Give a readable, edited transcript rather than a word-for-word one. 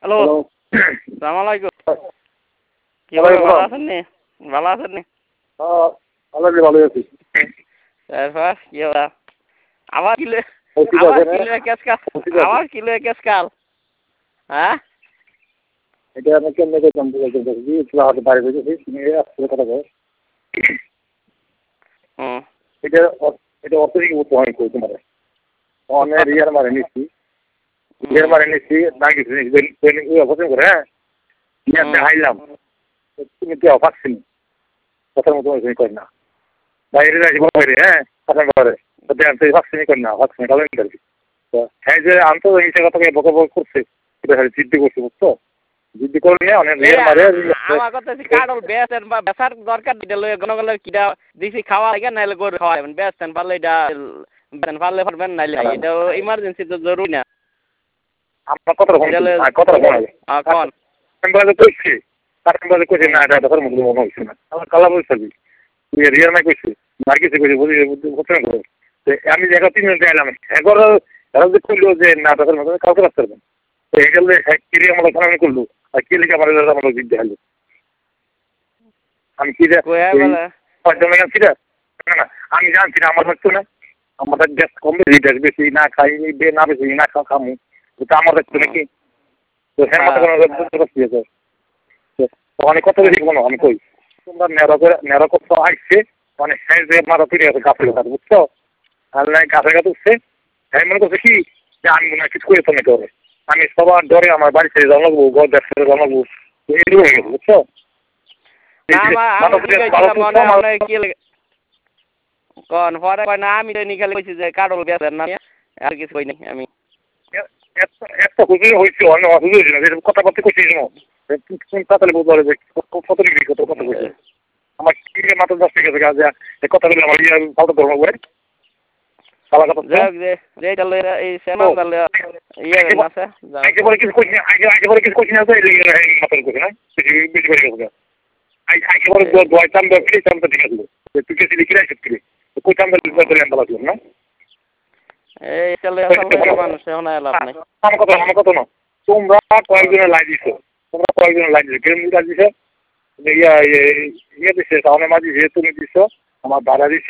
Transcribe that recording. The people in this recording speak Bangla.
Hello, hello. সালাম আলাইকুম। কি ওয়ালাইকুম ভালো আসসালাম। আছেন নি? ভালো আছেন নি? ভালোই আছি। তারপর কি হলো? আবার কিলে ঠিক আবার আছে না? কিলে কেসকাল ঠিক আছে। আবার কিলে কেসকাল হ্যাঁ? এটা আমি কেমনে করতাম বলতে দেখি হয়তো বাড়ি গেছি নিয়ে আসলে কথা বল। হুম এটা এটা অত্যধিক উপহার করি তোমার অনেক রিয়ার মারে নিচ্ছি না কিছু পছন্দ করে হ্যাঁ নিয়ে দেখাইলাম তুমি কি অফারছিনি কথার মতো করি না বাইরে যাই বাইরে হ্যাঁ কথা করে ভ্যাকসিনই করি না ভ্যাকসিন খাবেন আর কি হ্যাঁ যে আন্তর্জাতিক কথাকে বকবক করছে এটা জিদ্দি করছে বুঝছো জিদ্দি করলে অনেক রিয়ার মারে আমার কথা হচ্ছে কাডল বেচেন বা বেচার দরকার দিতে লই গনগলের কিটা দিছি খাওয়া লাগে নাইলে গরু খাওয়াবেন বেচেন পারলে এটা বেচেন পারলে পারবেন নাইলে এটা ইমার্জেন্সি তো জরুরি না আমার কথা কথা কোন কইছি বাজে কইছে না এটা ধর্ম মনে হইছে না আমার কালা বলছি তুই রিয়ার মাই কইছি আর কিছু কইছে বুঝি আমি যে 3 মিনিট এলাম এগার যে কইলো যে না ধর্ম কাউকে রাখতে পারবেন তো এগুলো কিরি আমার আমি করলো আর কি লিখে আমার আমার দিতে হলো আমি কি না আমি জানছি না আমার হচ্ছে না আমাদের গ্যাস কমবে গ্যাস বেশি না খাই না বেশি না খামু তো আমার হচ্ছে নাকি তো হ্যাঁ অনেক কথা বেশি কোনো আমি কই তোমরা নেড়া করতে আসছে মানে হ্যাঁ যে মারা ফিরে গেছে গাছের কথা বুঝছো আর নাই গাছের কাছে উঠছে হ্যাঁ মনে করছে কি যে আমি মনে হয় কিছু করে তো নাকি আমি সবার ডরে আমার বাড়ি ছেড়ে জন্মাবো ঘর ব্যবসা জন্মাবো এগুলো হয়ে গেছে বুঝছো কোন পরে কয় না আমি নিকালে কইছি যে কাডল বেচেন না আর কিছু কই নাই আমি একটা হুজুর হয়েছে অন্য হুজুর হয়েছে না কথাবার্তা কইছি তাড়াতাড়ি বলতে পারে যে কত লিখি কত কথা কইছে আমার কি মাত্র 10 টাকা থেকে আজ এই কথাগুলো আমার ফালতু ধর্ম করে এই সেনা ইয়ে আছে আগে পরে কিছু কইছি না তো এই মাত্র কইছে না বেশি করে গেছে আগে পরে দোয়াইতাম বা ফিরিতাম তো ঠিক আছে তুই কিছু লিখে রাখিস কি কইতাম করে আনতে লাগলো না এই চলে মানুষ এখন লাভ নাই আমার কথা না তোমরা কয়েকজনের লাইন দিছো কেমন দিছো ইয়ে দিছে তাহলে মাঝি যে তুমি দিছো আমার দাদা দিছে